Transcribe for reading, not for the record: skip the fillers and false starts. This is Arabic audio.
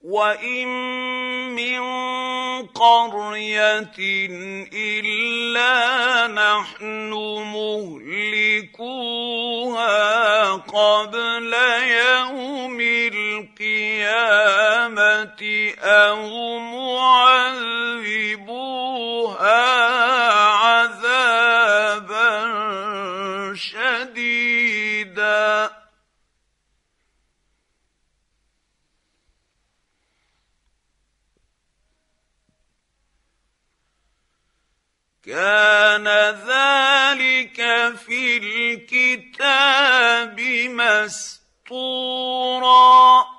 وَإِن مِّن قَرْيَةٍ إِلَّا نَحْنُ مُهْلِكُوهَا قَبْلَ يَوْمِ الْقِيَامَةِ أَوْ مُعَذِّبُوهَا عَذَابًا شَدِيدًا. كان ذلك في الكتاب مسطورا.